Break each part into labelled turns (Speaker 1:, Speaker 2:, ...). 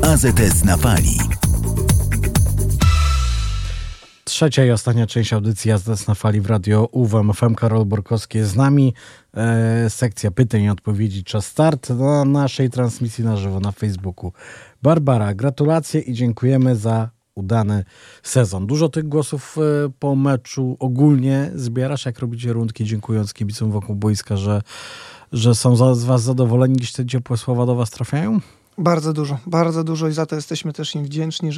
Speaker 1: AZS na fali.
Speaker 2: Trzecia i ostatnia część audycji AZS na fali w Radio UWM FM. Karol Borkowski jest z nami. Sekcja pytań i odpowiedzi. Czas start na naszej transmisji na żywo na Facebooku. Barbara, gratulacje i dziękujemy za udany sezon. Dużo tych głosów po meczu ogólnie zbierasz, jak robicie rundki, dziękując kibicom wokół boiska, że są z was zadowoleni, gdzieś te ciepłe słowa do was trafiają?
Speaker 3: Bardzo dużo i za to jesteśmy też im wdzięczni,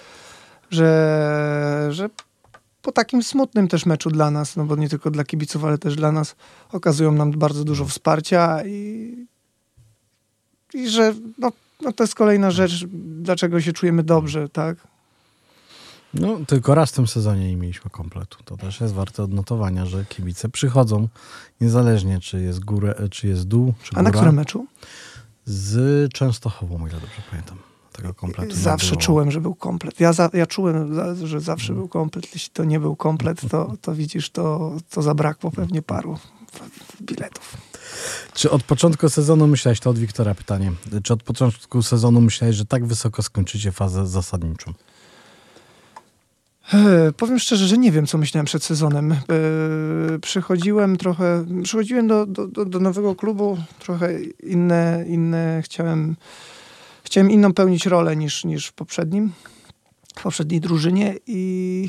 Speaker 3: że po takim smutnym też meczu dla nas, no bo nie tylko dla kibiców, ale też dla nas, okazują nam bardzo dużo wsparcia i że no to jest kolejna rzecz, dlaczego się czujemy dobrze, tak?
Speaker 2: No, tylko raz w tym sezonie nie mieliśmy kompletu. To też jest warte odnotowania, że kibice przychodzą, niezależnie czy jest górę, czy jest dół, czy góra.
Speaker 3: A na którym meczu?
Speaker 2: Z Częstochową, o ile dobrze pamiętam. Tego kompletu
Speaker 3: zawsze czułem, że był komplet. Ja czułem, że zawsze był komplet. Jeśli to nie był komplet, to widzisz, to zabrakło pewnie paru biletów.
Speaker 2: Czy od początku sezonu myślałeś, to od Wiktora pytanie, czy od początku sezonu myślałeś, że tak wysoko skończycie fazę zasadniczą?
Speaker 3: Powiem szczerze, że nie wiem, co myślałem przed sezonem. Przychodziłem do nowego klubu, trochę inne chciałem inną pełnić rolę niż w poprzedniej drużynie i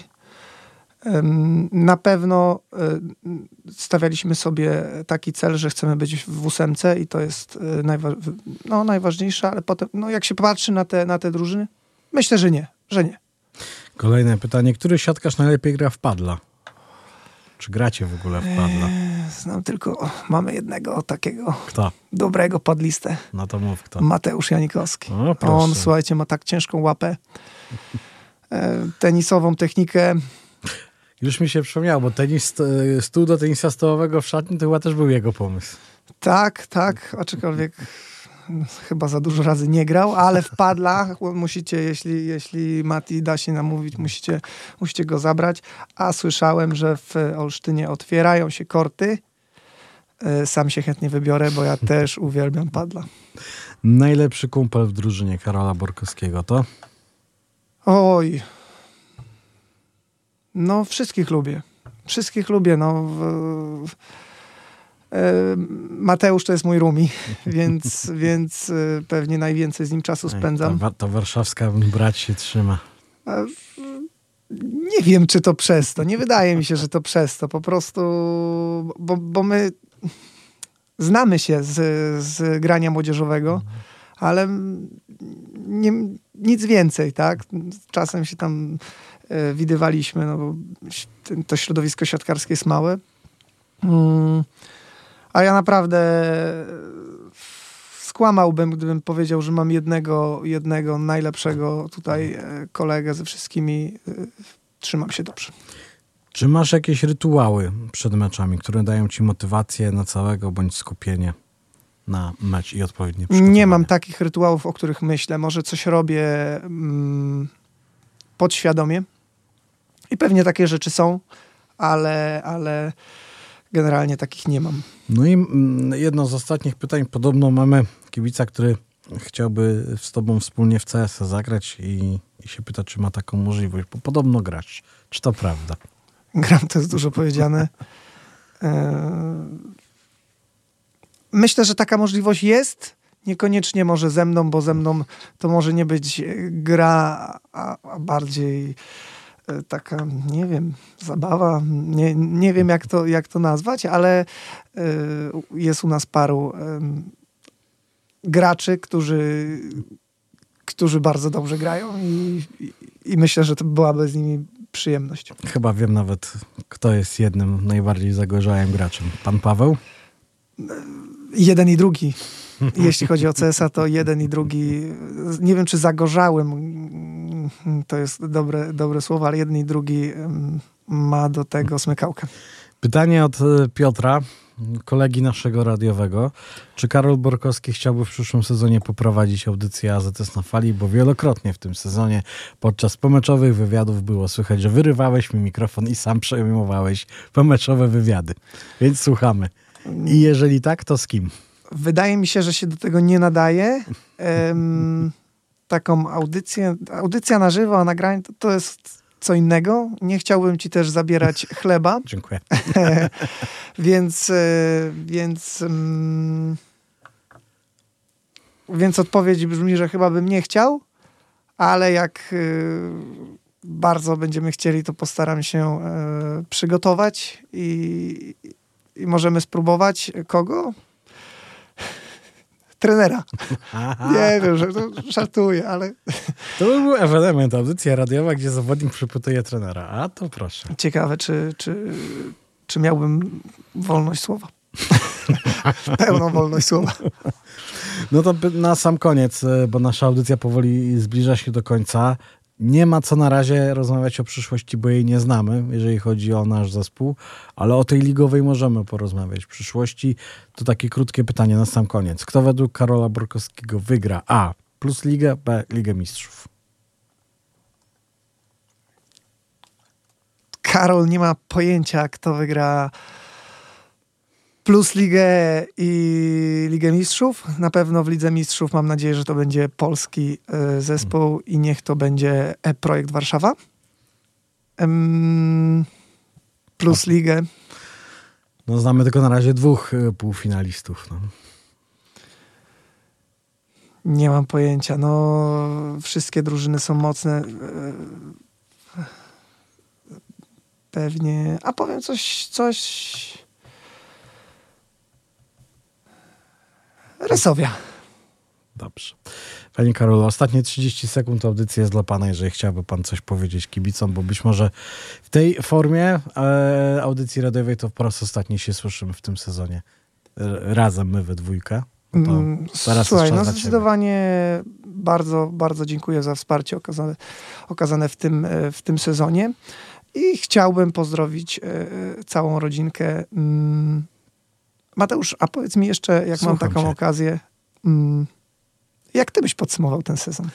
Speaker 3: na pewno stawialiśmy sobie taki cel, że chcemy być w 8 i to jest najważniejsze, ale potem, jak się patrzy na te drużyny, myślę, że nie.
Speaker 2: Kolejne pytanie. Który siatkarz najlepiej gra w padla? Czy gracie w ogóle w padla?
Speaker 3: Znam tylko, mamy jednego takiego
Speaker 2: Kto?
Speaker 3: Dobrego padlistę.
Speaker 2: No to mów kto.
Speaker 3: Mateusz Janikowski.
Speaker 2: O,
Speaker 3: on, słuchajcie, ma tak ciężką łapę, tenisową technikę.
Speaker 2: Już mi się przypomniało, bo stół do tenisa stołowego w szatni to chyba też był jego pomysł.
Speaker 3: Tak, aczkolwiek chyba za dużo razy nie grał, ale w padlach musicie, jeśli Mati da się namówić, musicie go zabrać. A słyszałem, że w Olsztynie otwierają się korty. Sam się chętnie wybiorę, bo ja też uwielbiam padla.
Speaker 2: Najlepszy kumpel w drużynie Karola Borkowskiego to?
Speaker 3: Oj. No, wszystkich lubię. Mateusz to jest mój roomie, więc pewnie najwięcej z nim czasu spędzam.
Speaker 2: To warszawska brać się trzyma.
Speaker 3: Nie wiem, czy to przez to. Nie wydaje mi się, że to przez to. Po prostu, bo my znamy się z grania młodzieżowego, ale nic więcej, tak? Czasem się tam widywaliśmy, no bo to środowisko siatkarskie jest małe. A ja naprawdę skłamałbym, gdybym powiedział, że mam jednego najlepszego tutaj kolegę ze wszystkimi. Trzymam się dobrze.
Speaker 2: Czy masz jakieś rytuały przed meczami, które dają ci motywację na całego bądź skupienie na mecz i odpowiednie przygotowanie?
Speaker 3: Nie mam takich rytuałów, o których myślę. Może coś robię podświadomie i pewnie takie rzeczy są, ale generalnie takich nie mam.
Speaker 2: No i jedno z ostatnich pytań. Podobno mamy kibica, który chciałby z tobą wspólnie w CS zagrać i się pyta, czy ma taką możliwość, bo podobno grasz. Czy to prawda?
Speaker 3: Gram, to jest dużo powiedziane. Myślę, że taka możliwość jest. Niekoniecznie może ze mną, bo ze mną to może nie być gra, a bardziej taka, nie wiem, zabawa. Nie wiem, jak to nazwać, ale jest u nas paru graczy, którzy bardzo dobrze grają i myślę, że to byłaby z nimi przyjemność.
Speaker 2: Chyba wiem nawet, kto jest jednym najbardziej zagorzałym graczem. Pan Paweł?
Speaker 3: Jeden i drugi. Jeśli chodzi o CS-a, to jeden i drugi. Nie wiem, czy zagorzałym to jest dobre słowo, ale jeden i drugi ma do tego smykałkę.
Speaker 2: Pytanie od Piotra, kolegi naszego radiowego. Czy Karol Borkowski chciałby w przyszłym sezonie poprowadzić audycję AZS na fali? Bo wielokrotnie w tym sezonie podczas pomeczowych wywiadów było słychać, że wyrywałeś mi mikrofon i sam przejmowałeś pomeczowe wywiady. Więc słuchamy. I jeżeli tak, to z kim?
Speaker 3: Wydaje mi się, że się do tego nie nadaje. taką audycję. Audycja na żywo, a nagranie to jest co innego. Nie chciałbym ci też zabierać chleba.
Speaker 2: Dziękuję.
Speaker 3: Więc odpowiedź brzmi, że chyba bym nie chciał, ale jak bardzo będziemy chcieli, to postaram się przygotować i możemy spróbować. Kogo? Trenera. Nie wiem, że żartuję, ale...
Speaker 2: To by był ewenement, audycja radiowa, gdzie zawodnik przypytuje trenera. A to proszę.
Speaker 3: Ciekawe, czy miałbym wolność słowa. Pełną wolność słowa.
Speaker 2: No to na sam koniec, bo nasza audycja powoli zbliża się do końca. Nie ma co na razie rozmawiać o przyszłości, bo jej nie znamy, jeżeli chodzi o nasz zespół, ale o tej ligowej możemy porozmawiać w przyszłości. To takie krótkie pytanie na sam koniec. Kto według Karola Borkowskiego wygra A. Plus Ligę, B. Ligę Mistrzów?
Speaker 3: Karol nie ma pojęcia, kto wygra Plus Ligę i Ligę Mistrzów. Na pewno w Lidze Mistrzów mam nadzieję, że to będzie polski zespół i niech to będzie Projekt Warszawa. Plus Ligę.
Speaker 2: No znamy tylko na razie 2 półfinalistów. No.
Speaker 3: Nie mam pojęcia. No, wszystkie drużyny są mocne. Pewnie. A powiem coś... Resowia.
Speaker 2: Dobrze. Panie Karolu, ostatnie 30 sekund audycji jest dla pana, jeżeli chciałby pan coś powiedzieć kibicom, bo być może w tej formie audycji radiowej to po raz ostatni się słyszymy w tym sezonie. Razem my we dwójkę. No teraz
Speaker 3: słuchaj,
Speaker 2: jest czas
Speaker 3: zdecydowanie bardzo, bardzo dziękuję za wsparcie okazane w tym sezonie i chciałbym pozdrowić całą rodzinkę. Mateusz, a powiedz mi jeszcze, jak mam taką okazję, jak ty byś podsumował ten sezon?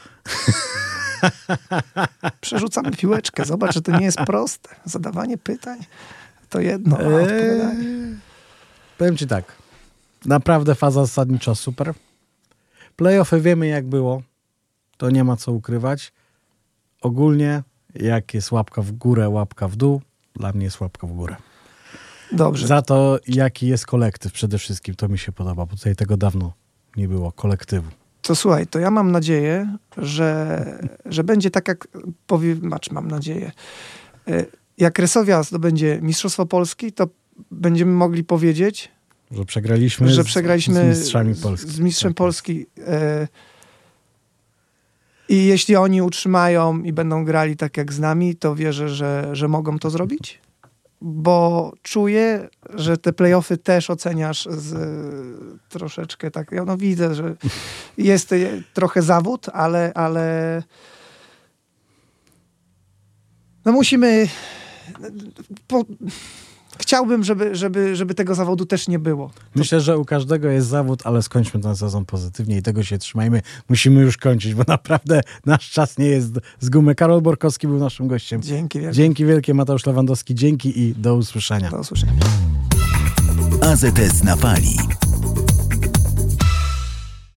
Speaker 3: Przerzucamy piłeczkę. Zobacz, że to nie jest proste. Zadawanie pytań to jedno, a odpowiadanie.
Speaker 2: Powiem ci tak. Naprawdę faza zasadnicza super. Playoffy wiemy jak było. To nie ma co ukrywać. Ogólnie jak jest łapka w górę, łapka w dół, dla mnie jest łapka w górę.
Speaker 3: Dobrze.
Speaker 2: Za to, jaki jest kolektyw przede wszystkim, to mi się podoba, bo tutaj tego dawno nie było, kolektywu.
Speaker 3: To słuchaj, to ja mam nadzieję, że będzie tak, jak mam nadzieję. Jak Resowia zdobędzie Mistrzostwo Polski, to będziemy mogli powiedzieć,
Speaker 2: że przegraliśmy z mistrzami Polski.
Speaker 3: Z mistrzem Polski. I jeśli oni utrzymają i będą grali tak jak z nami, to wierzę, że mogą to zrobić. Bo czuję, że te play-offy też oceniasz troszeczkę tak. No widzę, że jest trochę zawód, ale no musimy... Chciałbym, żeby tego zawodu też nie było.
Speaker 2: Myślę, że u każdego jest zawód, ale skończmy ten sezon pozytywnie i tego się trzymajmy. Musimy już kończyć, bo naprawdę nasz czas nie jest z gumy. Karol Borkowski był naszym gościem.
Speaker 3: Dzięki wielkie.
Speaker 2: Dzięki wielkie, Mateusz Lewandowski. Dzięki i do usłyszenia.
Speaker 3: Do usłyszenia.
Speaker 1: AZS na fali.